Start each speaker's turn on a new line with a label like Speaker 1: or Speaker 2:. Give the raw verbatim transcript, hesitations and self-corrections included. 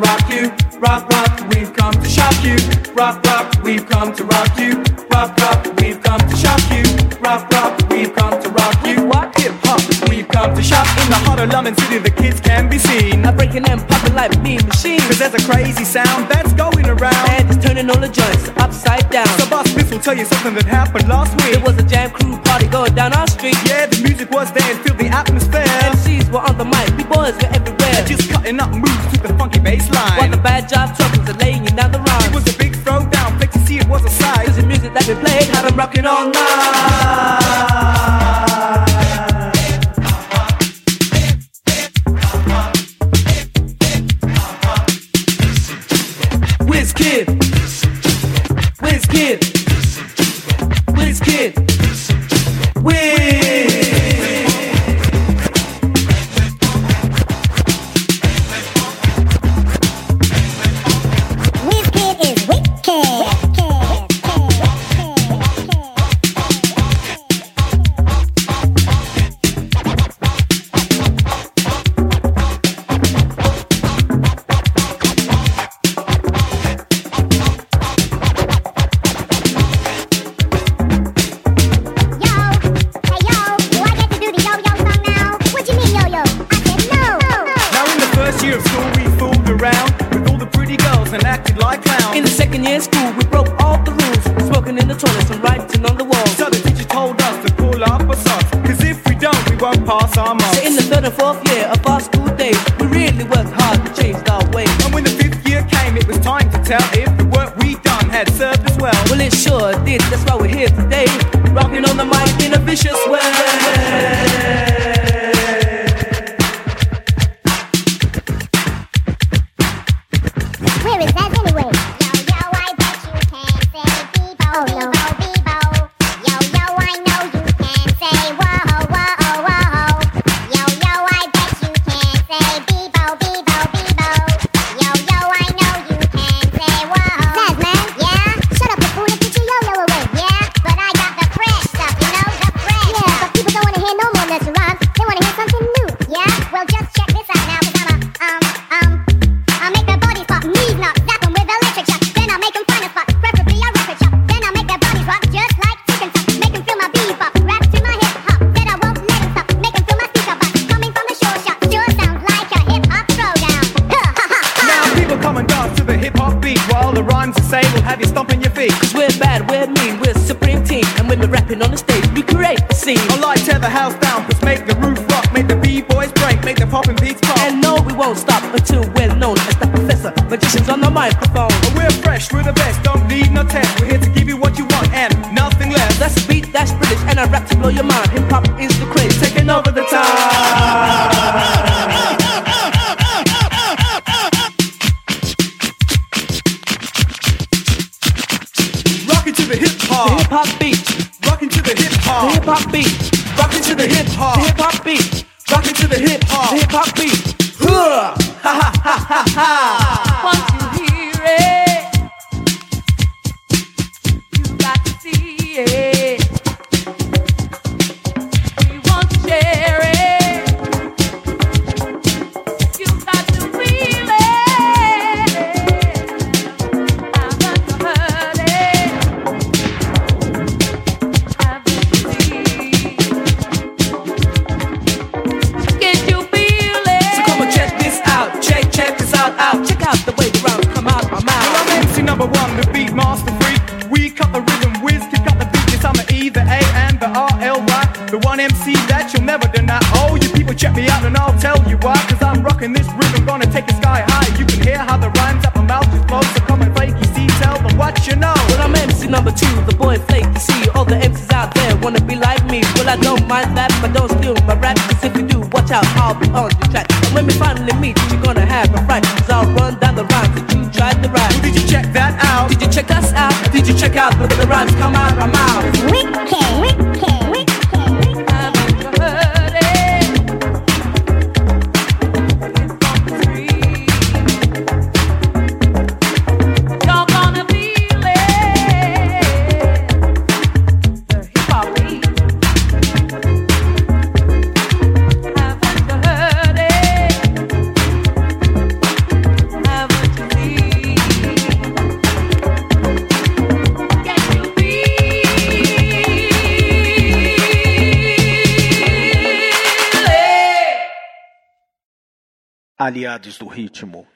Speaker 1: rock you. Rock, rock, we've come to shock you. Rock, rock, we've come to rock you. Rock, rock, we've come to shock you. Rock, rock, we've come to rock you. What? Hip hop, we've come to shock. In the heart of London City, the kids can be seen.
Speaker 2: I'm breaking and popping like mean machines.
Speaker 1: Cause there's a crazy sound that's going around.
Speaker 2: And it's turning all the joints upside down.
Speaker 1: So Boss Smith will tell you something that happened last week.
Speaker 2: There was a jam crew party going down our street.
Speaker 1: Yeah, the music was there and filled the atmosphere.
Speaker 2: M Cs were on the mic, we boys were everywhere.
Speaker 1: They're just cutting up moves to the funky bass line.
Speaker 2: While the bad job troubles are laying you down the rhymes.
Speaker 1: It was a big throwdown, fake to see it was a sight.
Speaker 2: Cause the music that we played had them rocking all night. Wizkid, Wizkid, Wizkid, Wiz.
Speaker 3: Wizkid is wicked.
Speaker 2: In the second year of school, we broke all the rules, smoking in the toilets and writing on the walls.
Speaker 1: So the teacher told us to pull up our socks, cause if we don't, we won't pass our marks.
Speaker 2: So in the third and fourth year of our school days, we really worked hard to change our ways.
Speaker 1: And when the fifth year came, it was time to tell if the work we done had served us well.
Speaker 2: Well, it sure did, that's why we're here today, rocking on the mic in a vicious way.
Speaker 3: Where is that anyway? Yo, yo, I bet you can say Bebo, oh, no. Bebo, Bebo. Yo, yo, I know you can say whoa, whoa, whoa. Yo, yo, I bet you can say Bebo, Bebo, Bebo. Yo, yo, I know you can say whoa. Zaz, man. Yeah? Shut up, the fool, and get your yo-yo away. Yeah? But I got the fresh stuff, you know? The fresh. Yeah, but people don't want to hear no more nursery rhymes. They want to hear something new. Yeah? Well, just check this out now, cause I'm a, um, um, I'll make their bodies pop, knees knock, zap them with electric shock. Then I'll make them find a spot, preferably a record shop. Then I'll make their bodies rock just like chicken top. Make them feel my bebop, rap to my hip hop. Then I won't let them stop, make them feel my speaker box. Coming from the shore shop, sure sounds like a hip hop throwdown.
Speaker 1: Now people come and dance to the hip hop beat, while the rhymes are say will have you stomping your feet.
Speaker 2: Cause we're bad, we're mean, we're supreme team. And when we're rapping on the stage, we create a scene.
Speaker 1: I like tear the house down, plus make the roof rock, make the b-boys break, make the poppin' beats pop.
Speaker 2: And no, we won't stop until we're known as the professor, magicians on the microphone.
Speaker 1: And we're fresh, we're the best, don't need no test. We're here to give you what you want and nothing less.
Speaker 2: That's a beat, that's British, and I rap to blow your mind. Hip hop is the craze, taking over the time.
Speaker 1: Rockin' to the hip hop,
Speaker 2: the hip hop beat.
Speaker 1: Rockin' to the hip
Speaker 2: The
Speaker 1: hop,
Speaker 2: hip hop beat,
Speaker 1: rockin' to the hip hop,
Speaker 2: the hip hop beat,
Speaker 1: rockin' to the hip hop,
Speaker 2: the hip hop beat. Ha ha ha ha ha! Once you hear it, you got to see it. We want to share it. You got to feel it. Haven't you heard it? Haven't you seen? Can you feel it? So come and check this out. Check, check this out, out. Check out the way the rhymes come out my mouth.
Speaker 1: Well, I'm M C number one, the beat master freak. We cut the rhythm, whiz, kick up the beat. Yes, I'm the E, the A, and the R L Y. The one M C that you'll never deny. Oh, you people check me out and I'll tell you why. Cause I'm rocking this rhythm, gonna take the sky high. You can hear how the rhymes up my mouth just flow. So come and fake, you see, tell them what you know.
Speaker 2: Well, I'm M C number two, the boy Flake. You see, all the M Cs out there wanna be like me. Well, I don't mind that, but don't steal my rap. Cause if you do, watch out, I'll be on the track. And when we finally meet, you're gonna have a fright. Cause I'll run down the rhymes that you tried to write.
Speaker 1: Well, did you check that out?
Speaker 2: Did you check us out? Or did you check out the, the rhymes come out my mouth?
Speaker 3: Wicked, wicked, wicked.
Speaker 2: Haven't you heard it? It's on the street. You're gonna feel it. The hip hop beat. Haven't you heard it? Haven't
Speaker 4: aliados do ritmo.